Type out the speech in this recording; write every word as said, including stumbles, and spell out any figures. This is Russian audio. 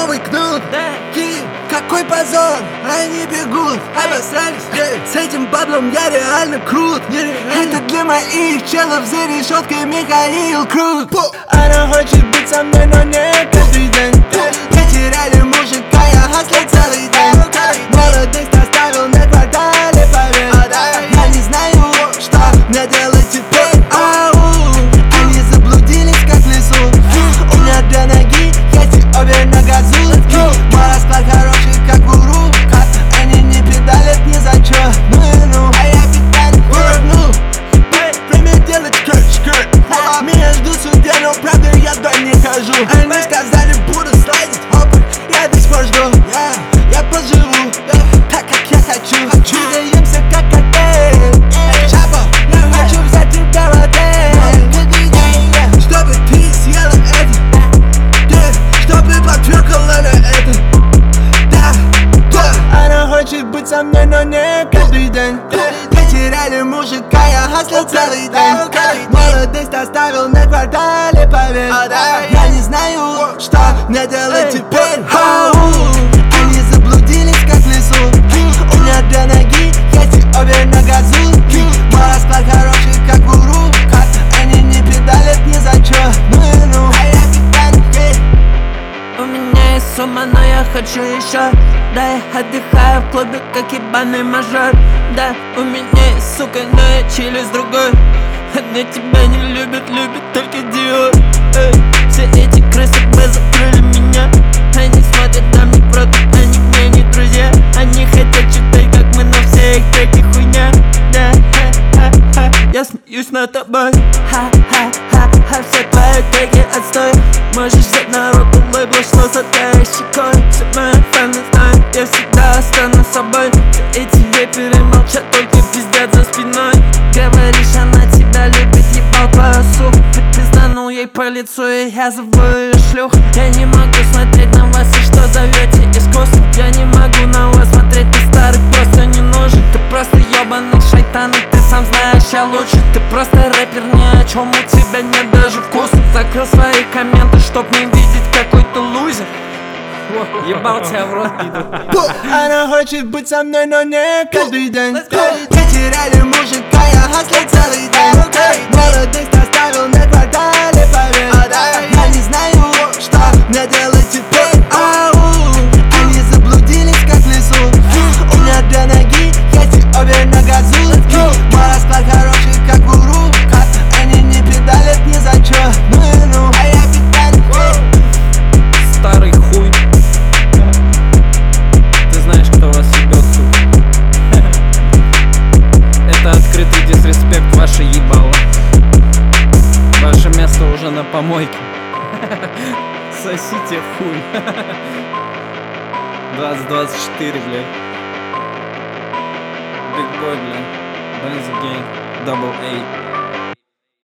новый кнут. Киев, какой позор, они бегут, обосрались. С этим баблом я реально крут. Это для моих челов за решеткой Михаил Круг. Она хочет быть со мной, но не каждый день. Потеряли мужика, я хаслю целый день. Молодость оставил на квартале, поверь. Я не знаю, что мне делать теперь. Ау, они заблудились как в лесу. У меня две ноги, есть обе на газу. Мой расклад хороший, как в уруках. Они не педалят ни за чё. Ну и ну, а я педаль верну. Время делать скрыт-скрыт. Меня ждут судья, но правда я вдаль не хожу. Они сказали, буду слайдить, опа, я до сих пор жду. Я поживу, так как я хочу. Двигаемся как отель. Я хочу взять тебя в отель, чтобы ты съела это, чтобы потверкала на это. Да, да. Она хочет быть со мной, но не каждый день. Потеряли мужика, я хаслил целый день. Молодость оставил на квартале, поверь. Я не знаю, что мне делать теперь. Они заблудились как в лесу. У меня две ноги, есть обе на газу. Мой расклад хороший, как в уруках. Они не педалят ни за чё. Ну и ну, а я педаль. У меня есть сумма, но я хочу еще. Да, я отдыхаю в клубе, как ебаный мажор. Да, у меня есть сука, но я чилю с другой. Она тебя не любит, любит только Диор. Эй, все эти крысы бы закрыли меня. Они смотрят на мне просто, они мне не друзья. Они хотят читать, как мы, но все их треки хуйня. Да, ха-ха-ха, я смеюсь над тобой. Ха-ха-ха, все твои треки отстой. Можешь взять на руку лейбл, что за твоей щекой. Все мои фаны знают, я всегда останусь собой. Все эти рэперы молчат, только пиздят за спиной. Говоришь, она тебя любит, ебал твою сух. Ты пизданул ей по лицу, и я зову ее шлюх. Я не могу смотреть на вас, и что зовете искусство. Я не могу на вас смотреть, ты старый просто не нужен. Ты просто ебаный шайтан, и ты сам знаешь, я лучше. Ты просто рэпер, ни о чем, у тебя нет даже вкуса. Закрыл свои комменты, чтоб не видеть какой-то лузер. Ебал тебя в рот, пидор. Она хочет быть со мной, но не каждый день. Потеряли мужика, я хаслил целый день. Молодость оставил на квартале, поверь. Я не знаю, что мне делать теперь. Ау, они заблудились как в лесу. У меня две ноги, есть обе на газу. Мой расклад хороший, как в уруках. Они не педалят ни за чё. Ну и ну, а я педаль. Старый хуй. Ты знаешь, кто вас ебет, сука. Это открытый дисреспект, ваше ебало. Ваше место уже на помойке. Сосите хуй. двадцать двадцать четыре, блядь. Big boy, блядь. Benz gang, double A.